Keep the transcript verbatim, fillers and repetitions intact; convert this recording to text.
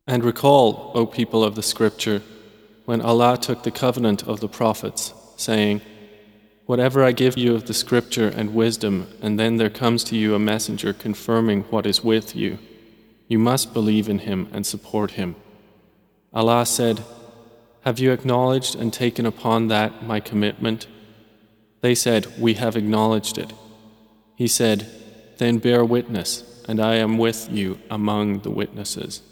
And recall, O people of the Scripture, when Allah took the covenant of the prophets, saying, "Whatever I give you of the Scripture and wisdom, and then there comes to you a messenger confirming what is with you, you must believe in him and support him." Allah said, "Have you acknowledged and taken upon that my commitment?" They said, "We have acknowledged it." He said, "Then bear witness, and I am with you among the witnesses."